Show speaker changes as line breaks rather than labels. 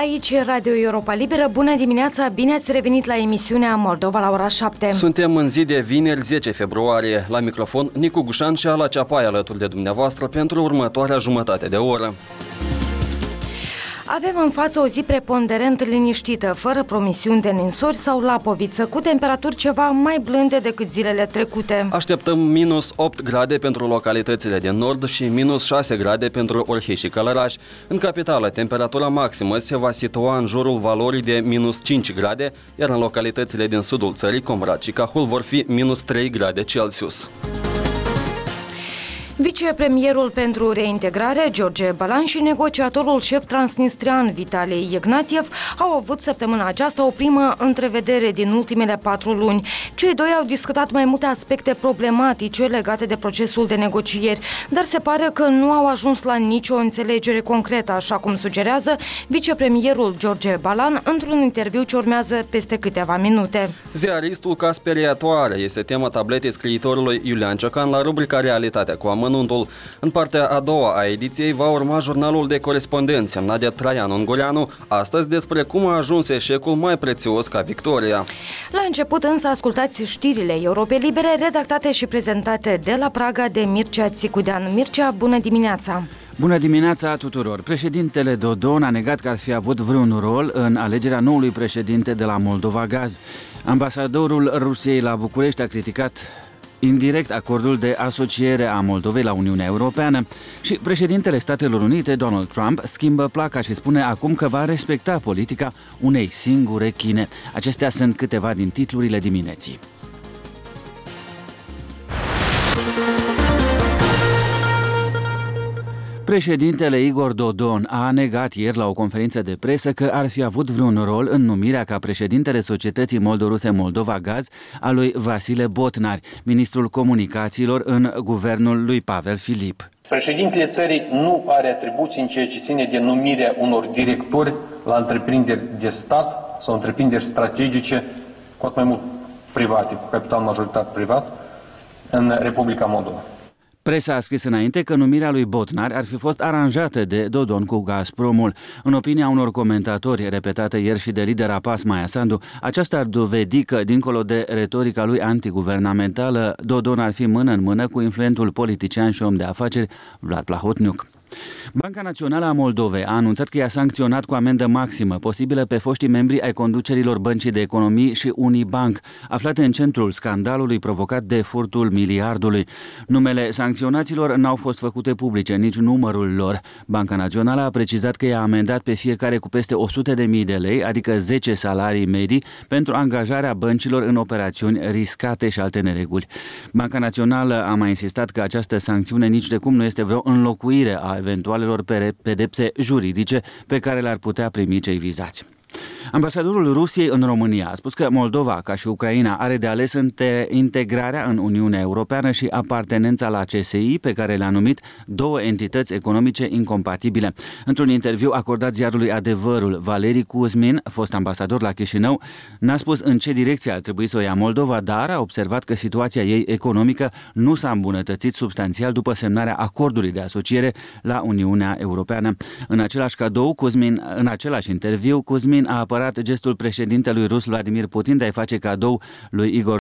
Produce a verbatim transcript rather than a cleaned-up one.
Aici Radio Europa Liberă. Bună dimineața, bine ați revenit la emisiunea Moldova la ora șapte.
Suntem în zi de vineri zece februarie. La microfon Nicu Gușan și Ala Ceapai alături de dumneavoastră pentru următoarea jumătate de oră.
Avem în față o zi preponderent liniștită, fără promisiuni de ninsori sau lapoviță, cu temperaturi ceva mai blânde decât zilele trecute.
Așteptăm minus opt grade pentru localitățile din nord și minus șase grade pentru Orhei și Călăraș. În capitală, temperatura maximă se va situa în jurul valorii de minus cinci grade, iar în localitățile din sudul țării, Comrat și Cahul, vor fi minus trei grade Celsius.
Vicepremierul pentru reintegrare, George Balan, și negociatorul șef transnistrian, Vitali Ignatiev, au avut săptămâna aceasta o primă întrevedere din ultimele patru luni. Cei doi au discutat mai multe aspecte problematice legate de procesul de negocieri, dar se pare că nu au ajuns la nicio înțelegere concretă, așa cum sugerează vicepremierul George Balan într-un interviu ce urmează peste câteva minute.
Ziaristul ca speriatoare este tema tabletei scriitorului Iulian Ciocan la rubrica Realitatea cu amănuntul. În partea a doua a ediției va urma jurnalul de corespondență Nadia Traian-Ungureanu, astăzi despre cum a ajuns eșecul mai prețios ca victoria.
La început însă ascultați știrile Europei Libere, redactate și prezentate de la Praga de Mircea Țicudean. Mircea, bună dimineața!
Bună dimineața tuturor! Președintele Dodon a negat că ar fi avut vreun rol în alegerea noului președinte de la Moldova Gaz. Ambasadorul Rusiei la București a criticat indirect acordul de asociere a Moldovei la Uniunea Europeană și președintele Statelor Unite, Donald Trump, schimbă placa și spune acum că va respecta politica unei singure Chine. Acestea sunt câteva din titlurile dimineții. Președintele Igor Dodon a negat ieri la o conferință de presă că ar fi avut vreun rol în numirea ca președintele Societății Moldoruse Moldova Gaz a lui Vasile Botnar, ministrul comunicațiilor în guvernul lui Pavel Filip.
Președintele țării nu are atribuții în ceea ce ține de numirea unor directori la întreprinderi de stat sau întreprinderi strategice, cu atât mai mult private, cu capital majoritar privat, în Republica Moldova.
Presa a scris înainte că numirea lui Botnar ar fi fost aranjată de Dodon cu Gazpromul. În opinia unor comentatori, repetată ieri și de lidera P A S, Maia Sandu, aceasta ar dovedi că, dincolo de retorica lui antiguvernamentală, Dodon ar fi mână în mână cu influentul politician și om de afaceri Vlad Plahotniuc. Banca Națională a Moldovei a anunțat că i-a sancționat cu amendă maximă posibilă pe foștii membri ai conducerilor Băncii de Economii și Unibank, aflate în centrul scandalului provocat de furtul miliardului. Numele sancționaților n-au fost făcute publice, nici numărul lor. Banca Națională a precizat că i-a amendat pe fiecare cu peste o sută de mii de lei, adică zece salarii medii, pentru angajarea băncilor în operațiuni riscate și alte nereguli. Banca Națională a mai insistat că această sancțiune nici de cum nu este vreo înlocuire a eventualelor pedepse juridice pe care le-ar putea primi cei vizați. Ambasadorul Rusiei în România a spus că Moldova, ca și Ucraina, are de ales între integrarea în Uniunea Europeană și apartenența la C S I, pe care le-a numit două entități economice incompatibile. Într-un interviu acordat ziarului Adevărul, Valeri Kuzmin, fost ambasador la Chișinău, n-a spus în ce direcție ar trebui să o ia Moldova, dar a observat că situația ei economică nu s-a îmbunătățit substanțial după semnarea acordului de asociere la Uniunea Europeană. În același cadou, Kuzmin, în același interviu, Kuzmin a apărat gestul președintelui rus Vladimir Putin de a-i face cadou lui Igor